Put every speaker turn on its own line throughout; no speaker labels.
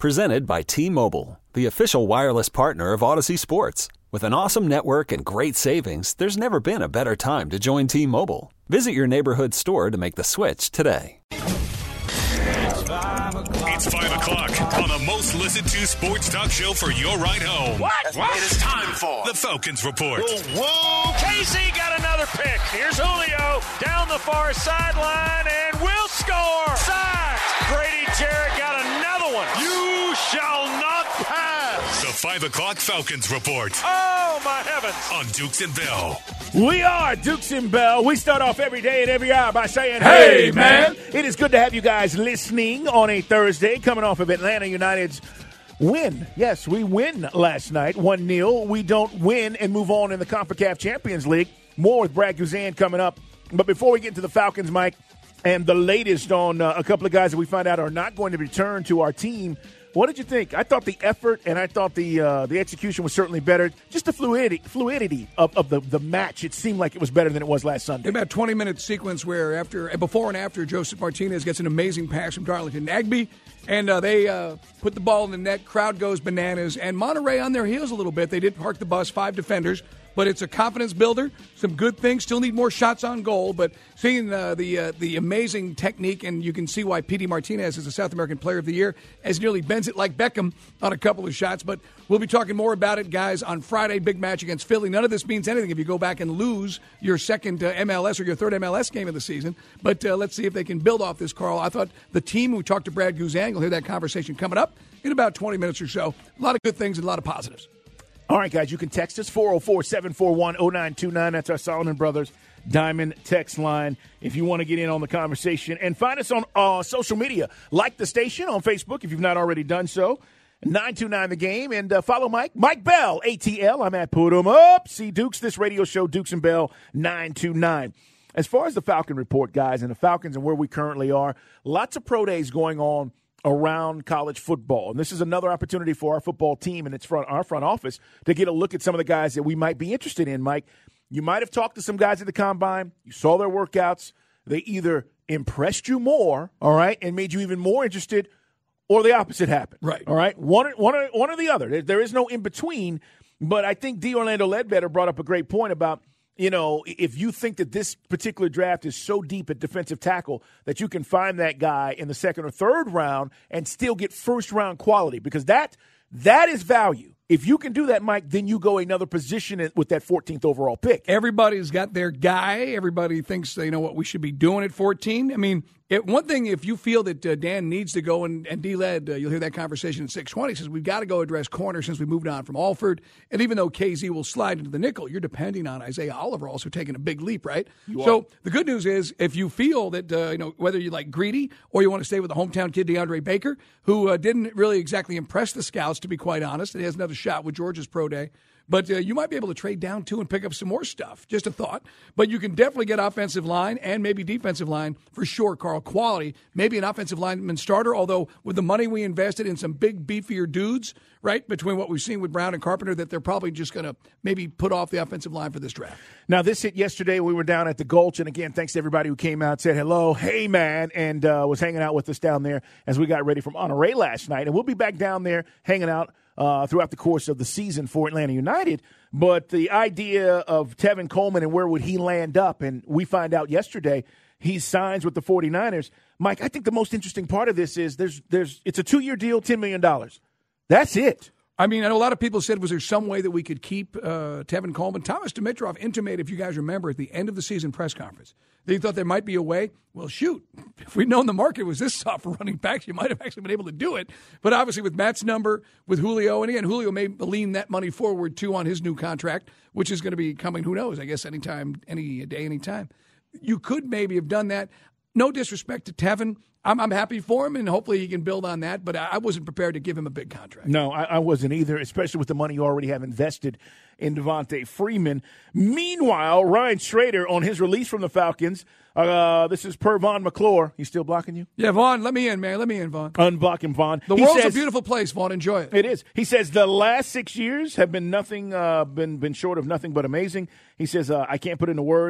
Presented by T-Mobile, the official wireless partner of Odyssey Sports. With an awesome network and great savings, there's never been a better time to join T-Mobile. Visit your neighborhood store to make the switch today.
It's 5 o'clock on the most listened to sports talk show for your ride home.
What?
It is time for the Falcons Report.
Whoa. Casey got another pick. Here's Julio down the far sideline and will score. Sacked. Grady Jarrett got another one. You shall not pass.
The 5 o'clock Falcons Report.
Oh, my heavens.
On Dukes and Bell.
We are Dukes and Bell. We start off every day and every hour by saying, hey, man. It is good to have you guys listening on a Thursday, coming off of Atlanta United's win. Yes, we win last night, 1-0. We don't win and move on in the CONCACAF Champions League. More with Brad Guzan coming up. But before we get into the Falcons, Mike, and the latest on a couple of guys that we find out are not going to return to our team, what did you think? I thought the effort and I thought the execution was certainly better. Just the fluidity of the match. It seemed like it was better than it was last Sunday.
About 20-minute sequence where before and after Joseph Martinez gets an amazing pass from Darlington Nagbe, and they put the ball in the net. Crowd goes bananas, and Monterey on their heels a little bit. They did park the bus, 5 defenders. But it's a confidence builder. Some good things. Still need more shots on goal. But seeing the amazing technique, and you can see why P.D. Martinez is the South American Player of the Year, as nearly bends it like Beckham on a couple of shots. But we'll be talking more about it, guys, on Friday. Big match against Philly. None of this means anything if you go back and lose your second MLS or your third MLS game of the season. But let's see if they can build off this, Carl. I thought the team, we talked to Brad Guzan. You'll hear that conversation coming up in about 20 minutes or so. A lot of good things and a lot of positives.
All right, guys, you can text us, 404-741-0929. That's our Solomon Brothers Diamond text line if you want to get in on the conversation. And find us on social media. Like the station on Facebook if you've not already done so. 929 The Game. And follow Mike Bell, ATL. I'm at Put 'em Up. See Dukes, this radio show, Dukes and Bell, 929. As far as the Falcon Report, guys, and the Falcons and where we currently are, lots of pro days going on around college football. And this is another opportunity for our football team and our front office to get a look at some of the guys that we might be interested in, Mike. You might have talked to some guys at the Combine. You saw their workouts. They either impressed you more, all right, and made you even more interested, or the opposite happened.
Right.
All right? One or the other. There is no in-between. But I think D. Orlando Ledbetter brought up a great point about, you know, if you think that this particular draft is so deep at defensive tackle that you can find that guy in the second or third round and still get first-round quality, because that is value. If you can do that, Mike, then you go another position with that 14th overall pick.
Everybody's got their guy. Everybody thinks they know what we should be doing at 14. I mean, one thing, if you feel that Dan needs to go, and D-Led, you'll hear that conversation at 620, says we've got to go address corner since we moved on from Alford. And even though KZ will slide into the nickel, you're depending on Isaiah Oliver also taking a big leap, right? So the good news is, if you feel that, whether you like Greedy or you want to stay with the hometown kid, DeAndre Baker, who didn't really exactly impress the scouts, to be quite honest, and he has another shot with Georgia's pro day. But you might be able to trade down, too, and pick up some more stuff. Just a thought. But you can definitely get offensive line and maybe defensive line for sure, Carl. Quality. Maybe an offensive lineman starter, although with the money we invested in some big, beefier dudes, right, between what we've seen with Brown and Carpenter, that they're probably just going to maybe put off the offensive line for this draft.
Now, this hit yesterday. We were down at the Gulch. And, again, thanks to everybody who came out, said hello, hey, man, and was hanging out with us down there as we got ready from Monterey last night. And we'll be back down there hanging out throughout the course of the season for Atlanta United. But the idea of Tevin Coleman and where would he land up, and we find out yesterday he signs with the 49ers. Mike, I think the most interesting part of this is it's a 2-year deal, $10 million. That's it.
I mean, I know a lot of people said, was there some way that we could keep Tevin Coleman? Thomas Dimitrov intimated, if you guys remember, at the end of the season press conference, they thought there might be a way. Well, shoot, if we'd known the market was this soft for running backs, you might have actually been able to do it. But obviously with Matt's number, with Julio, and again, Julio may lean that money forward, too, on his new contract, which is going to be coming, who knows, I guess anytime, any day, any time. You could maybe have done that. No disrespect to Tevin. I'm happy for him, and hopefully he can build on that, but I wasn't prepared to give him a big contract.
No, I wasn't either, especially with the money you already have invested in Devontae Freeman. Meanwhile, Ryan Schrader, on his release from the Falcons, this is per Vaughn McClure. He's still blocking you?
Yeah, Vaughn, let me in, man. Let me in, Vaughn.
Unblock him, Vaughn.
The world's a beautiful place, Vaughn. Enjoy it.
It is. He says the last 6 years have been nothing, been short of nothing but amazing. He says, I can't put into words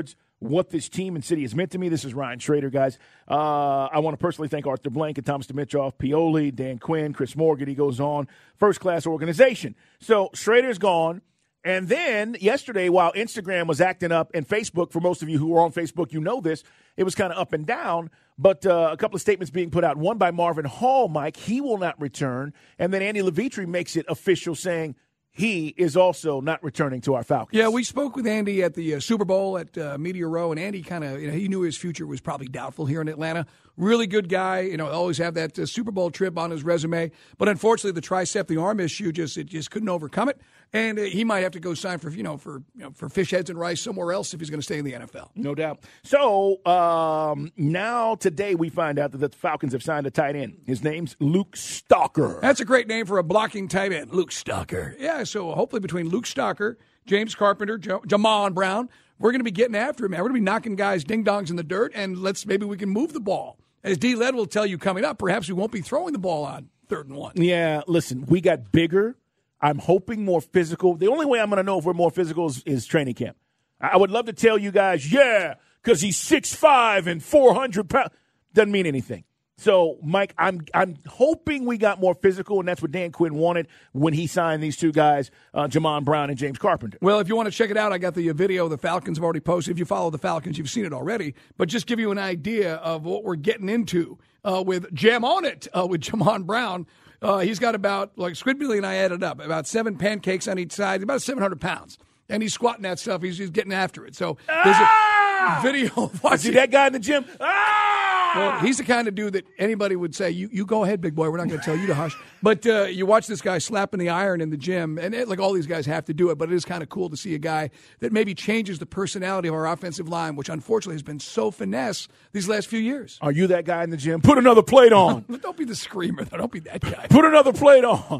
what this team and city has meant to me. This is Ryan Schrader, guys. I want to personally thank Arthur Blank and Thomas Dimitroff, Pioli, Dan Quinn, Chris Morgan. He goes on. First-class organization. So Schrader's gone. And then yesterday, while Instagram was acting up, and Facebook, for most of you who are on Facebook, you know this, it was kind of up and down. But a couple of statements being put out. One by Marvin Hall, Mike. He will not return. And then Andy Levitri makes it official, saying he is also not returning to our Falcons.
Yeah, we spoke with Andy at the Super Bowl at Meteor Row, and Andy kind of, he knew his future was probably doubtful here in Atlanta. Really good guy, always have that Super Bowl trip on his resume. But unfortunately, the tricep, the arm issue, it just couldn't overcome it. And he might have to go sign for fish heads and rice somewhere else if he's going to stay in the NFL.
No doubt. So now today we find out that the Falcons have signed a tight end. His name's Luke Stalker.
That's a great name for a blocking tight end, Luke Stalker. Yeah, so hopefully between Luke Stalker, James Carpenter, Jamon Brown, we're going to be getting after him, man. We're going to be knocking guys' ding-dongs in the dirt, and maybe we can move the ball. As D-Led will tell you coming up, perhaps we won't be throwing the ball on 3rd and 1.
Yeah, listen, we got bigger. I'm hoping more physical. The only way I'm going to know if we're more physical is training camp. I would love to tell you guys, because he's 6'5" and 400 pounds. Doesn't mean anything. So, Mike, I'm hoping we got more physical, and that's what Dan Quinn wanted when he signed these two guys, Jamon Brown and James Carpenter.
Well, if you want to check it out, I got the video the Falcons have already posted. If you follow the Falcons, you've seen it already. But just give you an idea of what we're getting into with Jam On It with Jamon Brown. He's got about, Squidbilly and I added up, about 7 pancakes on each side, about 700 pounds. And he's squatting that stuff. He's getting after it. So there's a video of watching.
See that guy in the gym?
Well, he's the kind of dude that anybody would say, you go ahead, big boy. We're not going to tell you to hush. But you watch this guy slapping the iron in the gym, and all these guys have to do it, but it is kind of cool to see a guy that maybe changes the personality of our offensive line, which unfortunately has been so finesse these last few years.
Are you that guy in the gym? Put another plate on.
Don't be the screamer, though. Don't be that guy.
Put another plate on.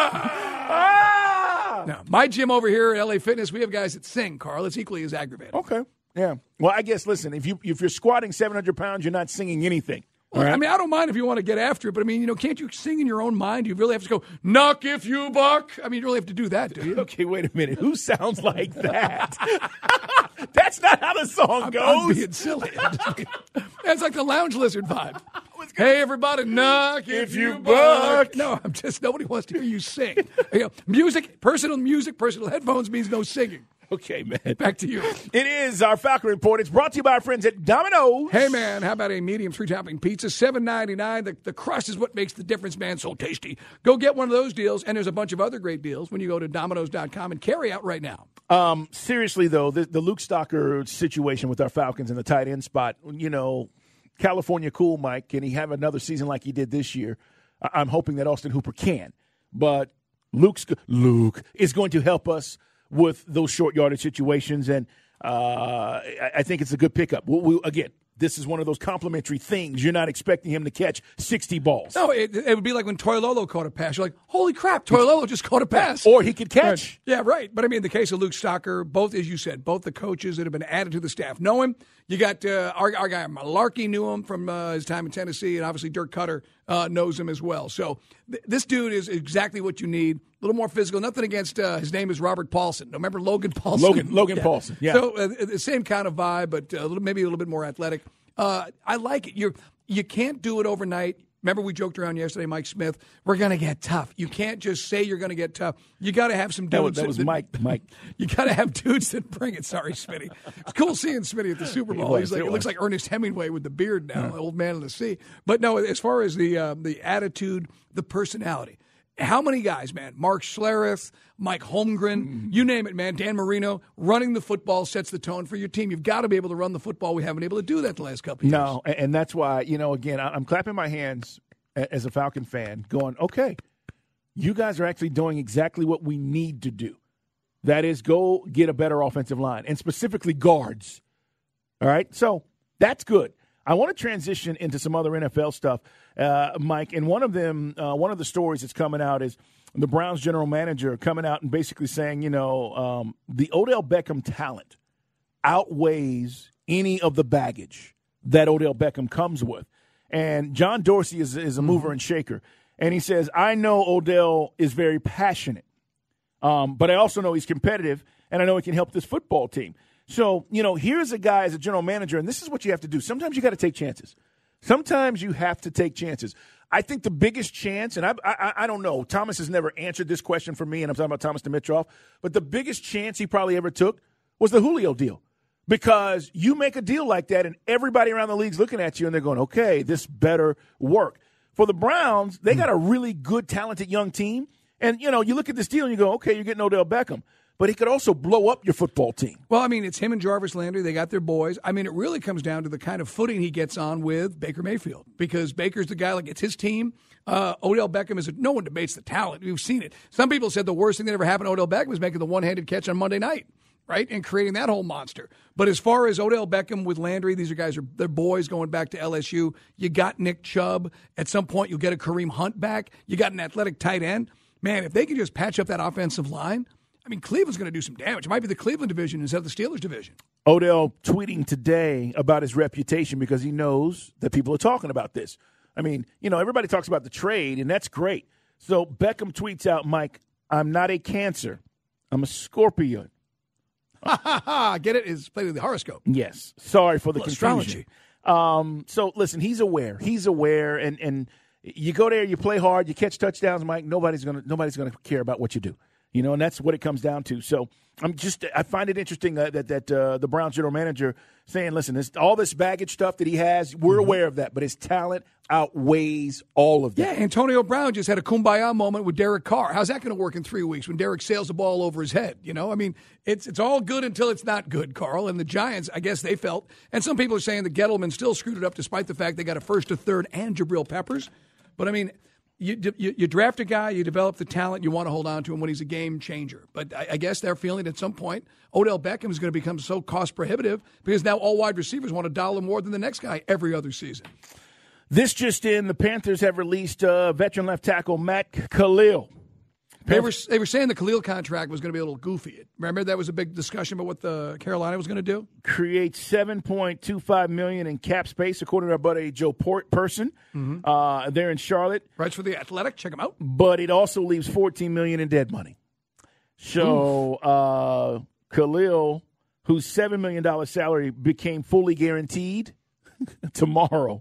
Now, my gym over here at LA Fitness, we have guys that sing, Carl. It's equally as aggravating.
Okay. Yeah. Well, I guess, listen, if you're squatting 700 pounds, you're not singing anything.
Well, right? I mean, I don't mind if you want to get after it, but, can't you sing in your own mind? You really have to go, knock if you buck? I mean, you really have to do that, do you?
Okay, wait a minute. Who sounds like that? That's not how the song goes.
I'm being silly. That's like the Lounge Lizard vibe. Hey, everybody, knock if you buck. No, nobody wants to hear you sing. Music, personal headphones means no singing.
Okay, man.
Back to you.
It is our Falcon Report. It's brought to you by our friends at Domino's.
Hey, man, how about a medium 3-topping pizza? $7.99. The crust is what makes the difference, man. So tasty. Go get one of those deals, and there's a bunch of other great deals when you go to Domino's.com and carry out right now.
Seriously, though, the Luke Stalker situation with our Falcons in the tight end spot, California cool, Mike. Can he have another season like he did this year? I'm hoping that Austin Hooper can. But Luke is going to help us with those short yardage situations, and I think it's a good pickup. Again, this is one of those complimentary things. You're not expecting him to catch 60 balls.
No, it would be like when Toilolo caught a pass. You're like, holy crap, Toilolo just caught a pass.
Or he could catch.
Right. Yeah, right. But, in the case of Luke Stalker, both, as you said, both the coaches that have been added to the staff know him. You got our guy Malarkey knew him from his time in Tennessee, and obviously Dirk Cutter knows him as well. So this dude is exactly what you need. A little more physical. Nothing against his name is Robert Paulson. Remember Logan Paulson?
Logan Paulson, yeah.
So the same kind of vibe, but maybe a little bit more athletic. I like it. You can't do it overnight. Remember we joked around yesterday, Mike Smith, we're going to get tough. You can't just say you're going to get tough. You got to have some dudes.
That was Mike.
You got to have dudes that bring it. Sorry, Smitty. It's cool seeing Smitty at the Super Bowl. It looks like Ernest Hemingway with the beard now, old man in the sea. But no, as far as the attitude, the personality, how many guys, man? Mark Schlereth, Mike Holmgren, you name it, man. Dan Marino, running the football sets the tone for your team. You've got to be able to run the football. We haven't been able to do that the last couple of years.
No, and that's why, again, I'm clapping my hands as a Falcon fan going, okay, you guys are actually doing exactly what we need to do. That is, go get a better offensive line, and specifically guards. All right? So that's good. I want to transition into some other NFL stuff, Mike. And one of the stories that's coming out is the Browns general manager coming out and basically saying, the Odell Beckham talent outweighs any of the baggage that Odell Beckham comes with. And John Dorsey is a mover and shaker. And he says, I know Odell is very passionate, but I also know he's competitive, and I know he can help this football team. So, here's a guy as a general manager, and this is what you have to do. Sometimes you got to take chances. Sometimes you have to take chances. I think the biggest chance, and I don't know, Thomas has never answered this question for me, and I'm talking about Thomas Dimitroff, but the biggest chance he probably ever took was the Julio deal. Because you make a deal like that, and everybody around the league's looking at you, and they're going, okay, this better work. For the Browns, they got a really good, talented young team. And, you look at this deal, and you go, okay, you're getting Odell Beckham. But he could also blow up your football team.
Well, I mean, it's him and Jarvis Landry. They got their boys. I mean, it really comes down to the kind of footing he gets on with Baker Mayfield, because Baker's the guy, like, it's his team. Odell Beckham no one debates the talent. We've seen it. Some people said the worst thing that ever happened to Odell Beckham was making the one-handed catch on Monday night, right, and creating that whole monster. But as far as Odell Beckham with Landry, these are guys, they're boys going back to LSU. You got Nick Chubb. At some point, you'll get a Kareem Hunt back. You got an athletic tight end. Man, if they can just patch up that offensive line, I mean, Cleveland's going to do some damage. It might be the Cleveland division instead of the Steelers division.
Odell tweeting today about his reputation because he knows that people are talking about this. I mean, everybody talks about the trade, and that's great. So Beckham tweets out, Mike, I'm not a Cancer. I'm a Scorpio.
Get it? It's played with the horoscope.
Yes. Sorry for the
confusion.
Astrology. So, listen, he's aware. He's aware, and you go there, you play hard, you catch touchdowns, Mike, nobody's gonna care about what you do. And that's what it comes down to. So I find it interesting that the Browns general manager saying, listen, all this baggage stuff that he has, we're aware of that, but his talent outweighs all of that.
Yeah, Antonio Brown just had a kumbaya moment with Derek Carr. How's that going to work in 3 weeks when Derek sails the ball over his head? I mean, it's all good until it's not good, Carl. And the Giants, I guess they felt, and some people are saying that Gettleman still screwed it up despite the fact they got a first, a third, and Jabril Peppers. But, I mean, you draft a guy, you develop the talent, you want to hold on to him when he's a game changer. But I guess they're feeling at some point Odell Beckham is going to become so cost prohibitive because now all wide receivers want $1 more than the next guy every other season.
This just in, the Panthers have released veteran left tackle Matt Kalil.
They were saying the Khalil contract was going to be a little goofy. Remember that was a big discussion about what the Carolina was going to do?
Create $7.25 million in cap space, according to our buddy Joe Person. Mm-hmm. They're in Charlotte.
Writes for The Athletic. Check them out.
But it also leaves $14 million in dead money. So Khalil, whose $7 million salary became fully guaranteed tomorrow,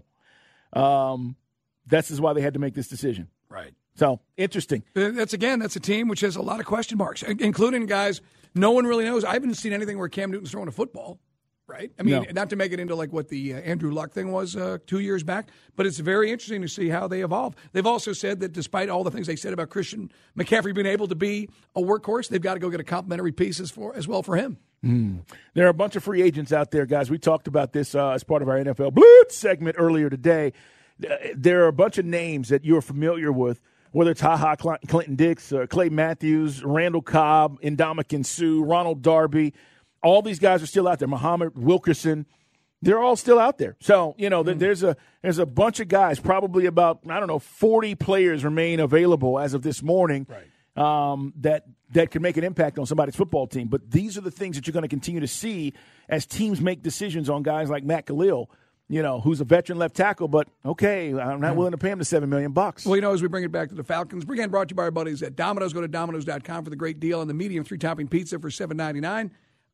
that's why they had to make this decision.
Right.
So, interesting.
That's a team which has a lot of question marks, including guys no one really knows. I haven't seen anything where Cam Newton's throwing a football, right? I mean, not to make it into like what the Andrew Luck thing was 2 years back, but it's very interesting to see how they evolve. They've also said that despite all the things they said about Christian McCaffrey being able to be a workhorse, they've got to go get a complimentary piece as well for him.
There are a bunch of free agents out there, guys. We talked about this as part of our NFL Blitz segment earlier today. There are a bunch of names that you're familiar with, whether it's Clinton Dix, Clay Matthews, Randall Cobb, Ndamukong Suh, Ronald Darby. All these guys are still out there. Muhammad Wilkerson, they're all still out there. So, there's a bunch of guys, probably about, 40 players remain available as of this morning, right. That can make an impact on somebody's football team. But these are the things that you're going to continue to see as teams make decisions on guys like Matt Kalil, who's a veteran left tackle, but okay, I'm not willing to pay him the $7 million.
Well, as we bring it back to the Falcons, again, brought to you by our buddies at Domino's. Go to Domino's.com for the great deal on the medium 3-topping pizza for $7.99.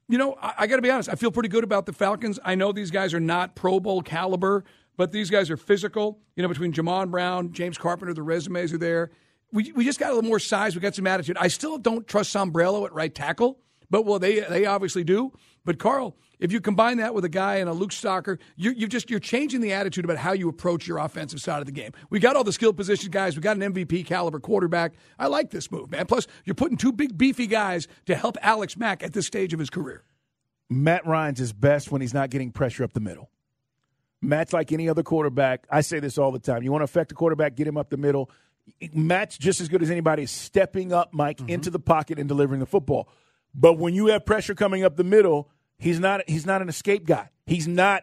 I got to be honest, I feel pretty good about the Falcons. I know these guys are not Pro Bowl caliber, but these guys are physical. Between Jamon Brown, James Carpenter, the resumes are there. We just got a little more size. We got some attitude. I still don't trust Sombrello at right tackle, but they obviously do. But Carl, if you combine that with a guy and a Luke Stocker, you're changing the attitude about how you approach your offensive side of the game. We got all the skill position guys. We got an MVP caliber quarterback. I like this move, man. Plus, you're putting two big beefy guys to help Alex Mack at this stage of his career.
Matt Ryan's is best when he's not getting pressure up the middle. Matt's like any other quarterback. I say this all the time. You want to affect the quarterback, get him up the middle. Matt's just as good as anybody stepping up, Mike, into the pocket and delivering the football. But when you have pressure coming up the middle, he's not an escape guy. He's not,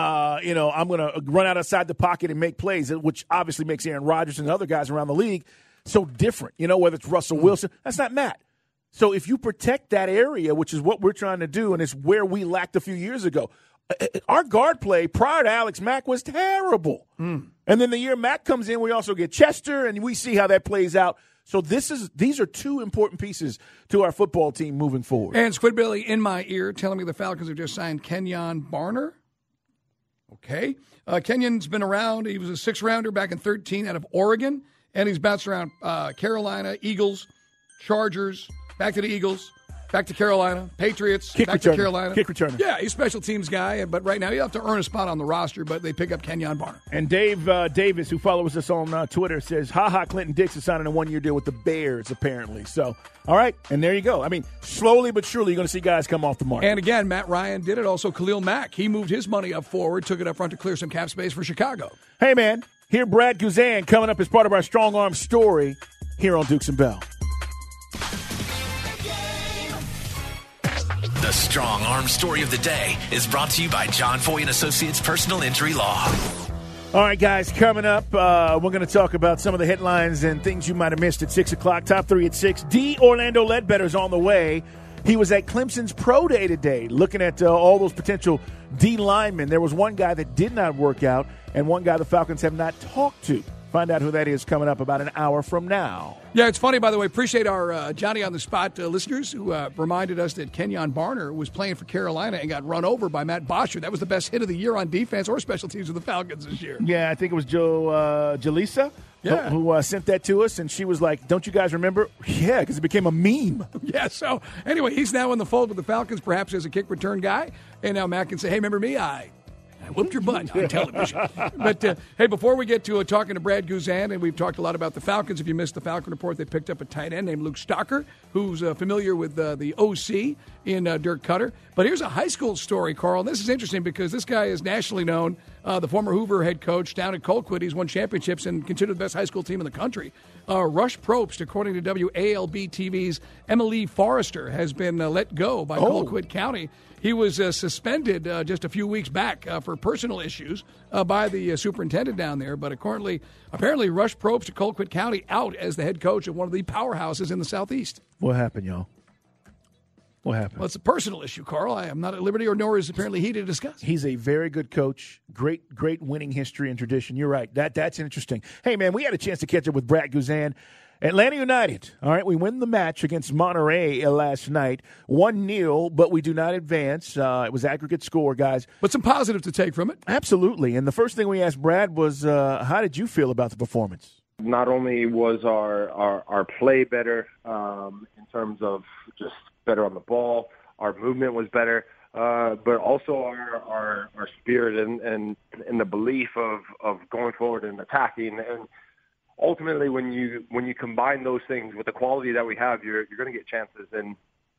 I'm going to run outside the pocket and make plays, which obviously makes Aaron Rodgers and other guys around the league so different. Whether it's Russell Wilson, that's not Matt. So if you protect that area, which is what we're trying to do, and it's where we lacked a few years ago, our guard play prior to Alex Mack was terrible. And then the year Mack comes in, we also get Chester, and we see how that plays out. So these are two important pieces to our football team moving forward.
And Squidbilly in my ear telling me the Falcons have just signed Kenyon Barner. Okay. Kenyon's been around. He was a 6th-rounder back in 2013 out of Oregon, and he's bounced around Carolina, Eagles, Chargers, back to the Eagles, back to Carolina, Patriots, back to Carolina.
Kick returner.
Yeah, he's a special teams guy, but right now you have to earn a spot on the roster, but they pick up Kenyon Barner.
And Dave Davis, who follows us on Twitter, says, Clinton Dix is signing a 1-year deal with the Bears, apparently. So, all right, and there you go. I mean, slowly but surely you're going to see guys come off the market.
And again, Matt Ryan did it. Also, Khalil Mack, he moved his money up forward, took it up front to clear some cap space for Chicago.
Hey, man, hear Brad Guzan coming up as part of our Strong Arm story here on Dukes and Bell.
The Strong Arm Story of the Day is brought to you by John Foy & Associates Personal Injury Law.
All right, guys, coming up, we're going to talk about some of the headlines and things you might have missed at 6 o'clock. Top 3 at 6. D. Orlando Ledbetter's on the way. He was at Clemson's Pro Day today looking at all those potential D linemen. There was one guy that did not work out and one guy the Falcons have not talked to. Find out who that is coming up about an hour from now.
Yeah, it's funny, by the way. Appreciate our Johnny on the Spot listeners who reminded us that Kenyon Barner was playing for Carolina and got run over by Matt Bosher. That was the best hit of the year on defense or special teams of the Falcons this year.
Yeah, I think it was Joe Jalisa who sent that to us, and she was like, don't you guys remember? Yeah, because it became a meme.
Yeah, so anyway, he's now in the fold with the Falcons, perhaps as a kick return guy. And now Matt can say, hey, remember me? I whooped your butt on television. But, hey, before we get to talking to Brad Guzan, and we've talked a lot about the Falcons. If you missed the Falcon Report, they picked up a tight end named Luke Stocker, who's familiar with the OC in Dirk Cutter. But here's a high school story, Carl. And this is interesting because this guy is nationally known, the former Hoover head coach down at Colquitt. He's won championships and considered the best high school team in the country. Rush Probst, according to WALB TV's Emily Forrester, has been let go by Colquitt County. He was suspended just a few weeks back for personal issues by the superintendent down there. But apparently Rush Probst to Colquitt County out as the head coach of one of the powerhouses in the Southeast.
What happened, y'all? What happened?
Well, it's a personal issue, Carl. I am not at liberty, nor is apparently he to discuss.
He's a very good coach. Great winning history and tradition. You're right. That's interesting. Hey, man, we had a chance to catch up with Brad Guzan. Atlanta United, all right, we win the match against Monterey last night, 1-0, but we do not advance. It was aggregate score, guys.
But some positive to take from it.
Absolutely. And the first thing we asked Brad was, how did you feel about the performance?
Not only was our play better in terms of just better on the ball, our movement was better, but also our spirit and the belief of going forward and attacking. And ultimately, when you combine those things with the quality that we have, you're going to get chances. And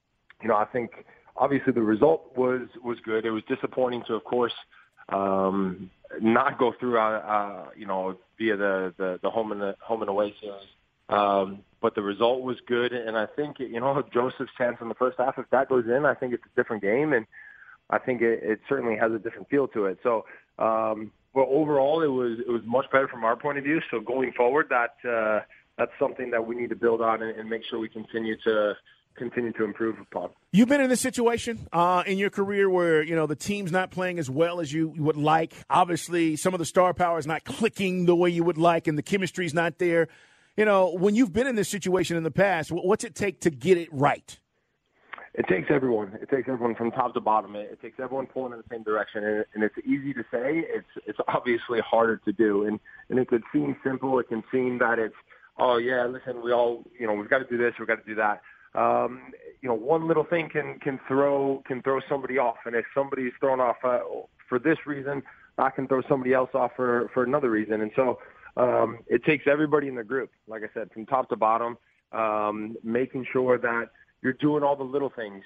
I think obviously the result was good. It was disappointing to, of course, not go through via the home and away series. But the result was good, and I think Joseph's chance in the first half, if that goes in, I think it's a different game, and I think it certainly has a different feel to it. So. But overall, it was much better from our point of view. So going forward, that's something that we need to build on and make sure we continue to improve upon.
You've been in this situation in your career where the team's not playing as well as you would like. Obviously, some of the star power is not clicking the way you would like, and the chemistry's not there. When you've been in this situation in the past, what's it take to get it right?
It takes everyone. It takes everyone from top to bottom. It takes everyone pulling in the same direction. And it's easy to say. It's obviously harder to do. And it could seem simple. It can seem that it's, oh, yeah, listen, we all, we've got to do this, we've got to do that. One little thing can throw somebody off. And if somebody's thrown off for this reason, that can throw somebody else off for another reason. And so it takes everybody in the group, like I said, from top to bottom, making sure that you're doing all the little things,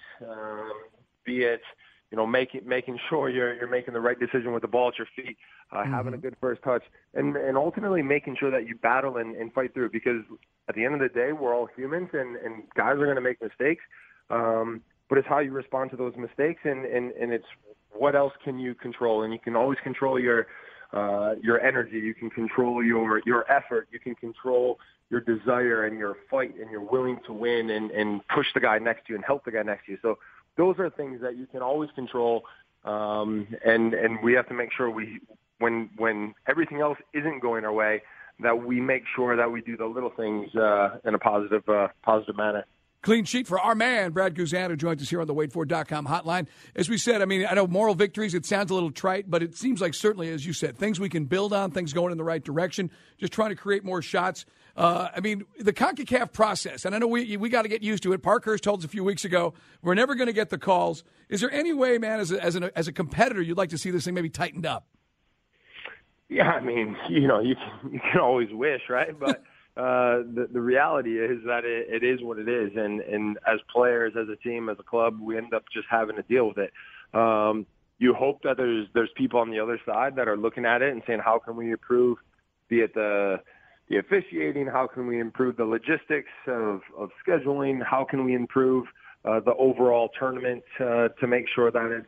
be it, making sure you're making the right decision with the ball at your feet, having a good first touch, and ultimately making sure that you battle and fight through. Because at the end of the day, we're all humans, and guys are going to make mistakes. But it's how you respond to those mistakes, and it's what else can you control. And you can always control your energy. You can control your effort. You can control your desire and your fight, and you're willing to win and push the guy next to you and help the guy next to you. So those are things that you can always control, and we have to make sure when everything else isn't going our way, that we make sure that we do the little things in a positive manner.
Clean sheet for our man, Brad Guzan, who joins us here on the WadeFord.com hotline. As we said, I mean, I know moral victories, it sounds a little trite, but it seems like certainly, as you said, things we can build on, things going in the right direction, just trying to create more shots. I mean, the CONCACAF process, and I know we got to get used to it. Parkhurst told us a few weeks ago, we're never going to get the calls. Is there any way, man, as a competitor, you'd like to see this thing maybe tightened up?
Yeah, I mean, you can always wish, right? But the reality is that it is what it is, and as players, as a team, as a club, we end up just having to deal with it. You hope that there's people on the other side that are looking at it and saying, how can we improve, be it the officiating, how can we improve the logistics of scheduling, how can we improve the overall tournament to make sure that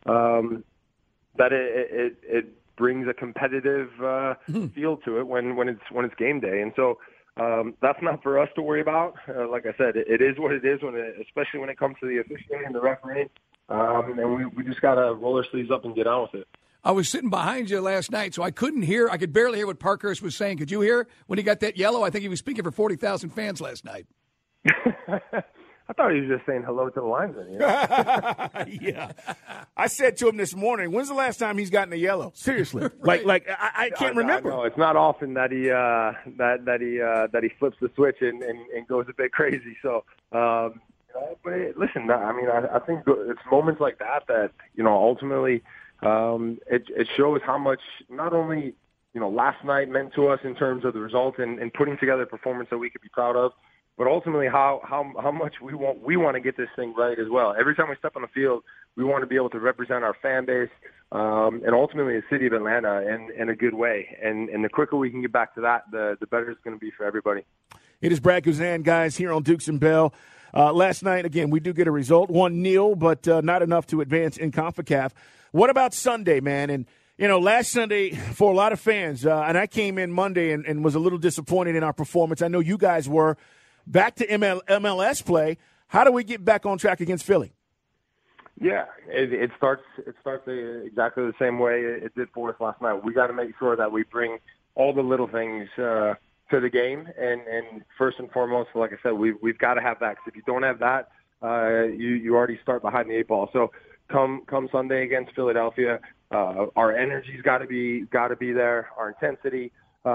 it brings a competitive feel to it when it's game day. And so that's not for us to worry about. Like I said, it is what it is, especially when it comes to the officiating and the refereeing. And we just got to roll our sleeves up and get on with it.
I was sitting behind you last night, so I could barely hear what Parkhurst was saying. Could you hear when he got that yellow? I think he was speaking for 40,000 fans last night.
I thought he was just saying hello to the linesman.
Yeah. I said to him this morning, when's the last time he's gotten a yellow? Seriously.
Right.
I can't remember.
No, it's not often that he he flips the switch and goes a bit crazy. So, but listen, I mean, I think it's moments like that ultimately it shows how much not only last night meant to us in terms of the result and putting together a performance that we could be proud of, but ultimately how much we want to get this thing right as well. Every time we step on the field, we want to be able to represent our fan base and ultimately the city of Atlanta in a good way. And the quicker we can get back to that, the better it's going to be for everybody.
It is Brad Guzan, guys, here on Dukes and Bell. Last night, again, we do get a result, 1-0, but not enough to advance in CONCACAF. What about Sunday, man? And, last Sunday, for a lot of fans, and I came in Monday and was a little disappointed in our performance. I know you guys were. Back to MLS play. How do we get back on track against Philly?
Yeah, it starts exactly the same way it did for us last night. We got to make sure that we bring all the little things to the game, and first and foremost, like I said, we've got to have that. 'Cause if you don't have that, you already start behind the 8 ball. So come Sunday against Philadelphia, our energy's got to be there, our intensity,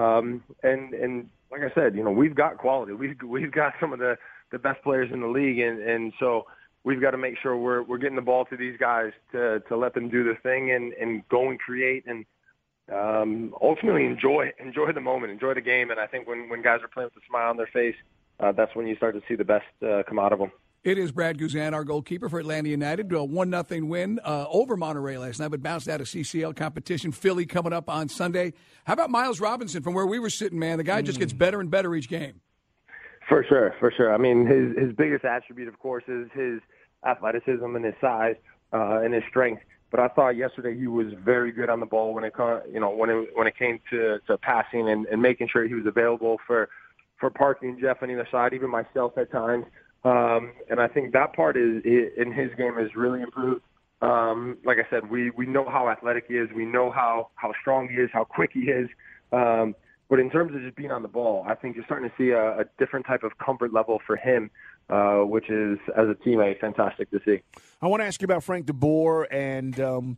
and like I said, we've got quality. We've got some of the best players in the league, and so we've got to make sure we're getting the ball to these guys to let them do their thing and go and create and ultimately enjoy the moment, enjoy the game. And I think when guys are playing with a smile on their face, that's when you start to see the best come out of them.
It is Brad Guzan, our goalkeeper for Atlanta United. A 1-0 win over Monterrey last night, but bounced out of CCL competition. Philly coming up on Sunday. How about Miles Robinson from where we were sitting, man? The guy just gets better and better each game.
For sure. I mean, his biggest attribute, of course, is his athleticism and his size and his strength. But I thought yesterday he was very good on the ball when it came to passing and making sure he was available for Parky and Jeff on either side, even myself at times. And I think that part in his game has really improved. Like I said, we know how athletic he is. We know how strong he is, how quick he is. But in terms of just being on the ball, I think you're starting to see a different type of comfort level for him, which is, as a teammate, fantastic to see.
I want to ask you about Frank DeBoer and,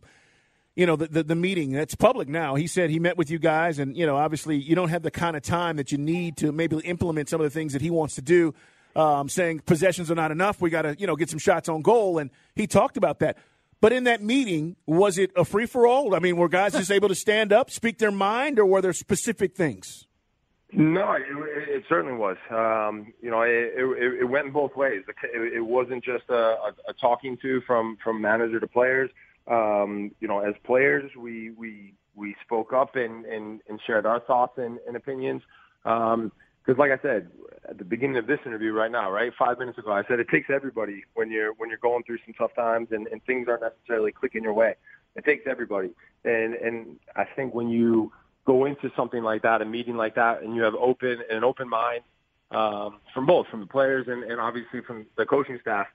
the meeting. That's public now. He said he met with you guys, and, obviously you don't have the kind of time that you need to maybe implement some of the things that he wants to do. Saying possessions are not enough. We got to, get some shots on goal. And he talked about that. But in that meeting, was it a free-for-all? I mean, were guys just able to stand up, speak their mind, or were there specific things?
No, it certainly was. It went both ways. It wasn't just a talking to from manager to players. As players, we spoke up and shared our thoughts and opinions. Because like I said, at the beginning of this interview right now, 5 minutes ago, I said it takes everybody when you're going through some tough times and things aren't necessarily clicking your way. It takes everybody. And I think when you go into something like that, a meeting like that, and you have an open mind from the players and obviously from the coaching staff,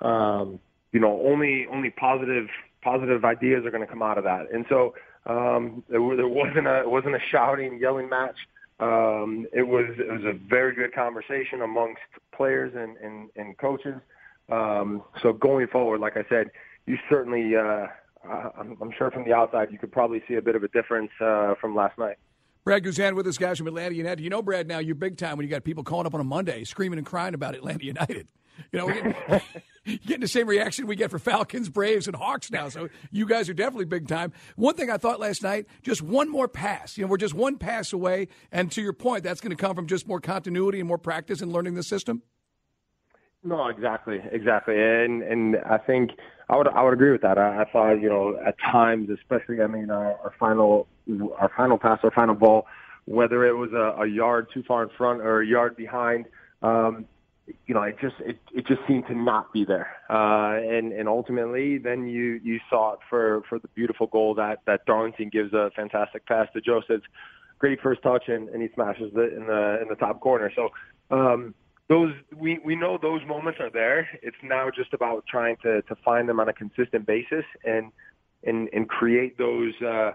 only positive ideas are going to come out of that. And so there wasn't a shouting, yelling match. It was a very good conversation amongst players and coaches. So going forward, like I said, you certainly, I'm sure from the outside, you could probably see a bit of a difference from last night.
Brad Guzan with us, guys from Atlanta United. You know, Brad, now you're big time when you got people calling up on a Monday screaming and crying about Atlanta United. You know, we're getting the same reaction we get for Falcons, Braves, and Hawks now. So you guys are definitely big time. One thing I thought last night, just one more pass. You know, we're just one pass away. And to your point, that's going to come from just more continuity and more practice and learning the system.
No, exactly. And I think I would agree with that. I thought, you know, at times, especially, I mean, our final pass, our final ball, whether it was a yard too far in front or a yard behind, you know, it just seemed to not be there. And ultimately, then you saw it for the beautiful goal that Darlington gives a fantastic pass to Joseph's great first touch, and he smashes it in the top corner. So those we know those moments are there. It's now just about trying to find them on a consistent basis and create those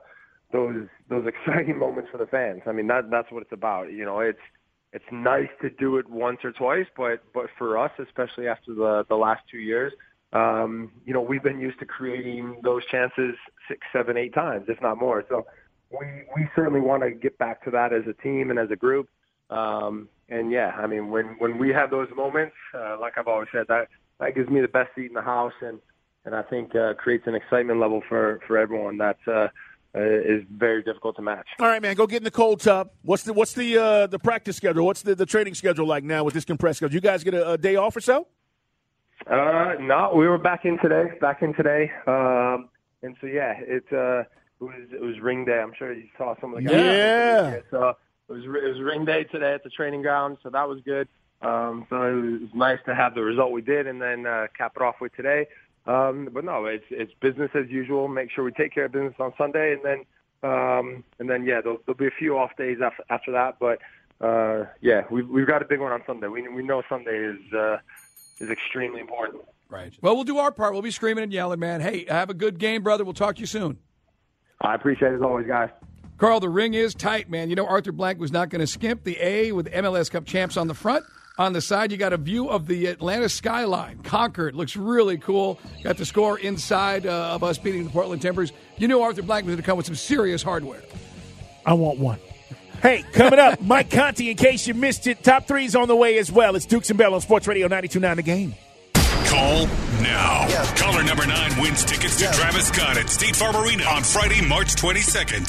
exciting moments for the fans. I mean, that's what it's about. You know, it's nice to do it once or twice, but for us, especially after the last 2 years, you know, we've been used to creating those chances 6, 7, 8 times, if not more. So we certainly want to get back to that as a team and as a group. And yeah, I mean, when we have those moments, like I've always said, that gives me the best seat in the house, and I think creates an excitement level for everyone that is very difficult to match.
All right, man, go get in the cold tub. What's the practice schedule? What's the training schedule like now with this compressed schedule? You guys get a day off or so?
No, we were back in today. And so yeah, it was ring day. I'm sure you saw some of the guys.
Yeah.
So it was ring day today at the training ground, so that was good. So it was nice to have the result we did, and then cap it off with today. But no, it's business as usual. Make sure we take care of business on Sunday, and then yeah, there'll be a few off days after that. But yeah, we've got a big one on Sunday. We know Sunday is extremely important.
Right. Well, we'll do our part. We'll be screaming and yelling, man. Hey, have a good game, brother. We'll talk to you soon.
I appreciate it as always, guys.
Carl, the ring is tight, man. You know, Arthur Blank was not going to skimp. The A with MLS Cup champs on the front. On the side, you got a view of the Atlanta skyline. Concord looks really cool. Got the score inside of us beating the Portland Timbers. You knew Arthur Blank was going to come with some serious hardware.
I want one. Hey, coming up, Mike Conti, in case you missed it, top three's on the way as well. It's Dukes and Bell on Sports Radio 92.9 The Game.
Call now. Caller number 9 wins tickets to Travis Scott at State Farm Arena on Friday, March 22nd.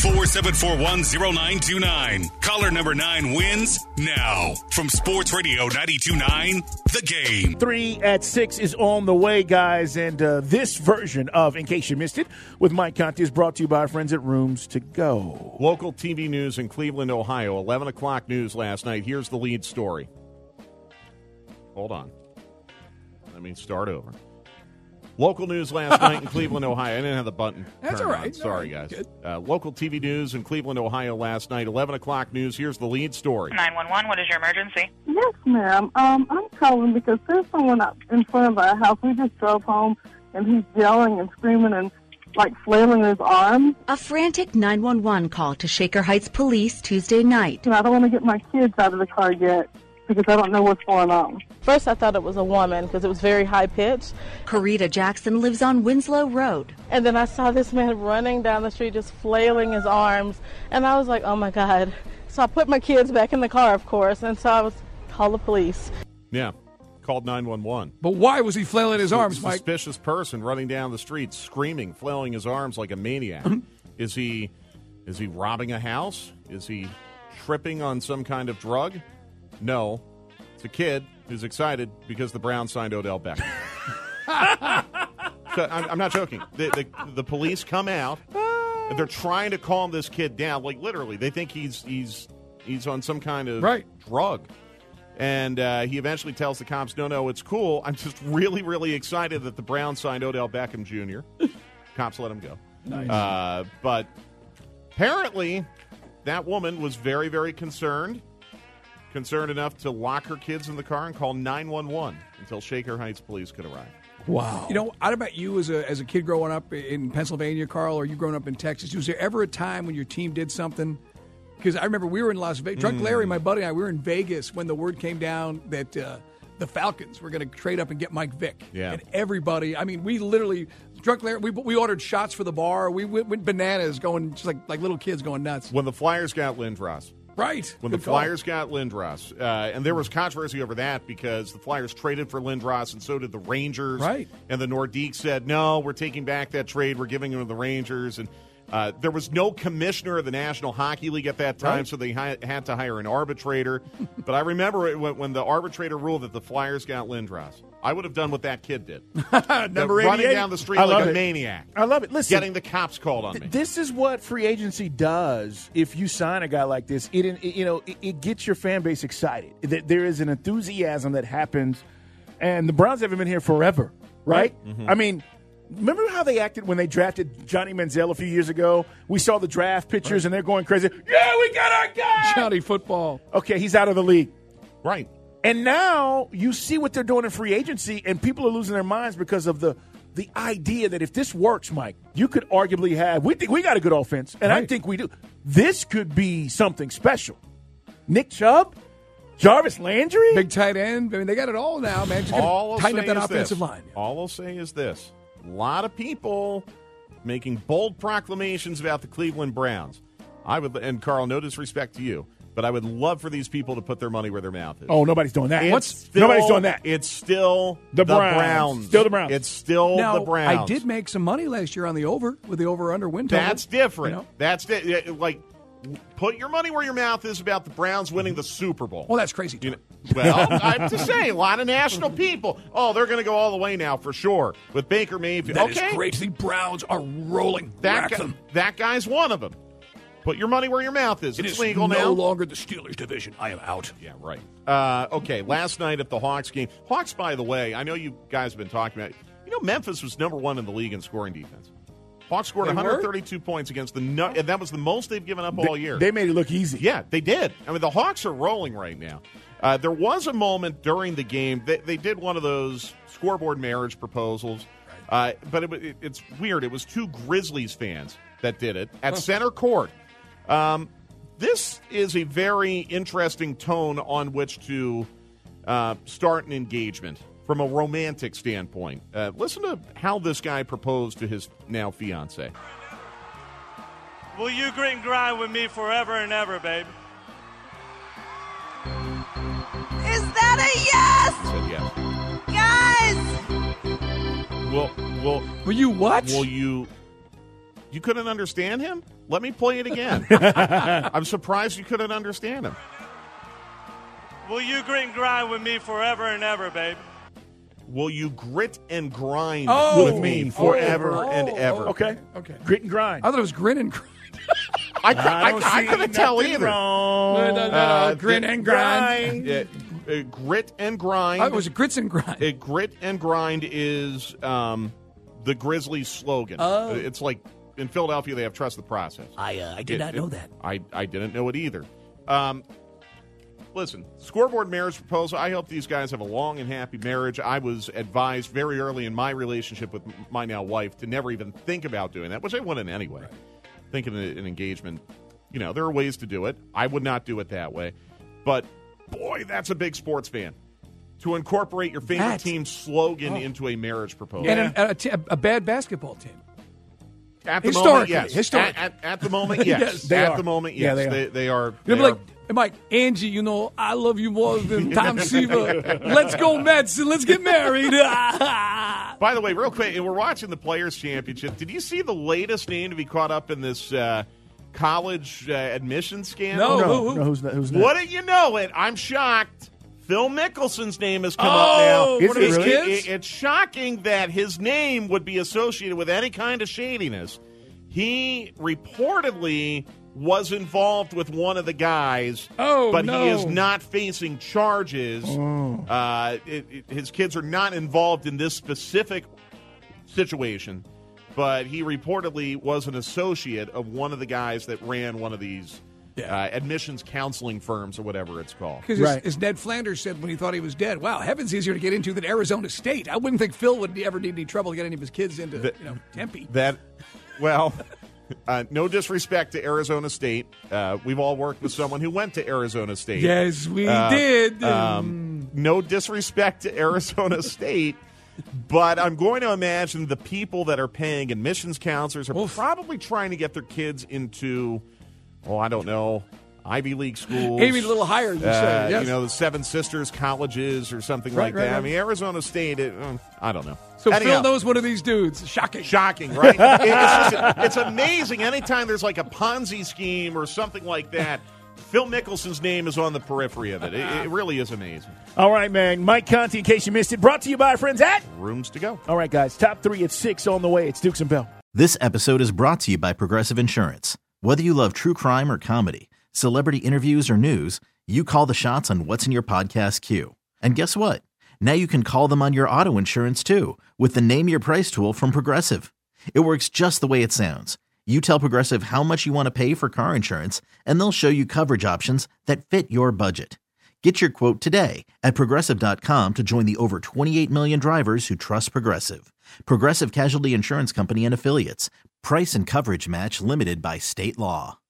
404-741-0929. Caller number 9 wins now. From Sports Radio 92.9 The Game.
3 at 6 is on the way, guys. And this version of In Case You Missed It with Mike Conti is brought to you by our friends at Rooms to Go.
Local TV news in Cleveland, Ohio. 11 o'clock news last night. Here's the lead story. Hold on. Let me start over. Local news last night in Cleveland, Ohio. I didn't have the button.
That's all right.
Sorry, guys. Local TV news in Cleveland, Ohio last night. 11 o'clock news. Here's the lead story.
911, what is your emergency?
Yes, ma'am. I'm calling because there's someone up in front of our house. We just drove home, and he's yelling and screaming and, like, flailing his arms.
A frantic 911 call to Shaker Heights Police Tuesday night.
And I don't want to get my kids out of the car yet, because I don't know what's going on.
First, I thought it was a woman because it was very high-pitched.
Karita Jackson lives on Winslow Road.
And then I saw this man running down the street just flailing his arms, and I was like, oh, my God. So I put my kids back in the car, of course, and so I was called the police.
Yeah, called 911.
But why was he flailing his arms, Mike?
Suspicious person running down the street, screaming, flailing his arms like a maniac. Is he robbing a house? Is he tripping on some kind of drug? No, it's a kid who's excited because the Browns signed Odell Beckham. So, I'm not joking. The police come out, and they're trying to calm this kid down. Like, literally, they think he's on some kind of drug. And he eventually tells the cops, no, it's cool. I'm just really, really excited that the Browns signed Odell Beckham Jr. Cops let him go.
Nice.
But apparently, that woman was very, very concerned enough to lock her kids in the car and call 911 until Shaker Heights Police could arrive.
Wow. You know, I don't know about you as a kid growing up in Pennsylvania, Carl, or you growing up in Texas. Was there ever a time when your team did something Because I remember we were in Las Vegas. Drunk Larry, my buddy and I, we were in Vegas when the word came down that the Falcons were going to trade up and get Mike Vick.
Yeah.
And everybody, I mean, we literally, Drunk Larry, we ordered shots for the bar. We went bananas, going just like little kids going nuts.
When the Flyers got Lindros.
Right.
When the Flyers got Lindros. And there was controversy over that because the Flyers traded for Lindros and so did the Rangers.
Right.
And the Nordiques said, no, we're taking back that trade. We're giving him to the Rangers. And there was no commissioner of the National Hockey League at that time, so they had to hire an arbitrator. But I remember when the arbitrator ruled that the Flyers got Lindros. I would have done what that kid did.
Number 88.
Running down the street like a maniac.
I love it. Listen,
getting the cops called on me.
This is what free agency does. If you sign a guy like this, it gets your fan base excited. There is an enthusiasm that happens, and the Browns haven't been here forever, right?
Mm-hmm.
I mean, remember how they acted when they drafted Johnny Manziel a few years ago? We saw the draft pictures, and they're going crazy. Yeah, we got our guy!
Johnny football.
Okay, he's out of the league.
Right.
And now you see what they're doing in free agency, and people are losing their minds because of the idea that if this works, Mike, you could arguably have – we think we got a good offense, and I think we do. This could be something special. Nick Chubb, Jarvis Landry.
Big tight end. I mean, they got it all now, man. Just tighten up that offensive line.
All I'll say is this. A lot of people making bold proclamations about the Cleveland Browns. And Carl, no disrespect to you, but I would love for these people to put their money where their mouth is.
Oh, nobody's doing that.
Nobody's doing that. It's still the Browns.
Still the Browns.
It's still the Browns.
I did make some money last year on the over with the over-under win total.
That's different. That's like put your money where your mouth is about the Browns winning the Super Bowl.
Well, that's crazy.
Well, I'm just saying, a lot of national people. Oh, they're going to go all the way now for sure with Baker Mayfield.
That is great. The Browns are rolling.
That guy's one of them. Put your money where your mouth is. It's legal now.
No longer the Steelers division. I am out.
Yeah, right. Okay, last night at the Hawks game. Hawks, by the way, I know you guys have been talking about it. Memphis was number 1 in the league in scoring defense. Hawks scored 132 points against and that was the most they've given up all year.
They made it look easy.
Yeah, they did. I mean, the Hawks are rolling right now. There was a moment during the game, they did one of those scoreboard marriage proposals, but it's weird. It was 2 Grizzlies fans that did it at center court. This is a very interesting tone on which to start an engagement from a romantic standpoint. Listen to how this guy proposed to his now fiancée.
Will you grit and grind with me forever and ever, babe?
Is that
He said yes.
Guys!
Will you what?
Will you... You couldn't understand him? Let me play it again. I'm surprised you couldn't understand him.
Will you grit and grind with me forever and ever, babe?
Will you grit and grind with me forever and ever?
Okay. Grit and grind.
I thought it was grin and grind.
I couldn't tell either.
No, grit and grind.
Grit and grind.
It was grits and grind.
Grit and grind is the Grizzlies slogan. It's like in Philadelphia they have trust the process.
I did not know that.
I didn't know it either. Listen, scoreboard marriage proposal, I hope these guys have a long and happy marriage. I was advised very early in my relationship with my now wife to never even think about doing that, which I wouldn't anyway. Right. Thinking an engagement, there are ways to do it. I would not do it that way. But, boy, that's a big sports fan. To incorporate your favorite team's slogan into a marriage proposal.
And a bad basketball team.
At the moment, yes.
Historically.
At the moment, yes. The moment, yes. Yeah, they are.
Mike, Angie, I love you more than Tom Seaver. Let's go Mets and let's get married.
By the way, real quick, we're watching the Players' Championship. Did you see the latest name to be caught up in this college admission scandal?
No, who's that?
Wouldn't you know it? I'm shocked. Phil Mickelson's name has come up now.
Is it really?
It's shocking that his name would be associated with any kind of shadiness. He reportedly was involved with one of the guys, but he is not facing charges. His kids are not involved in this specific situation, but he reportedly was an associate of one of the guys that ran one of these admissions counseling firms or whatever it's called.
Because as Ned Flanders said when he thought he was dead, wow, heaven's easier to get into than Arizona State. I wouldn't think Phil would ever need any trouble getting any of his kids into Tempe.
No disrespect to Arizona State. We've all worked with someone who went to Arizona State.
Yes, we did.
No disrespect to Arizona State, but I'm going to imagine the people that are paying admissions counselors are probably trying to get their kids into, I don't know, Ivy League schools.
Maybe a little higher, you say. Yes.
The Seven Sisters colleges or something like that. Right. I mean, Arizona State, I don't know.
So anyhow, Phil knows one of these dudes. Shocking,
right? It's amazing. Anytime there's like a Ponzi scheme or something like that, Phil Mickelson's name is on the periphery of it. It really is amazing.
All right, man. Mike Conti, in case you missed it, brought to you by our friends at
Rooms to Go.
All right, guys. Top 3 at 6 on the way. It's Dukes and Bell.
This episode is brought to you by Progressive Insurance. Whether you love true crime or comedy, celebrity interviews or news, you call the shots on what's in your podcast queue. And guess what? Now you can call them on your auto insurance, too, with the Name Your Price tool from Progressive. It works just the way it sounds. You tell Progressive how much you want to pay for car insurance, and they'll show you coverage options that fit your budget. Get your quote today at Progressive.com to join the over 28 million drivers who trust Progressive. Progressive Casualty Insurance Company and Affiliates. Price and coverage match limited by state law.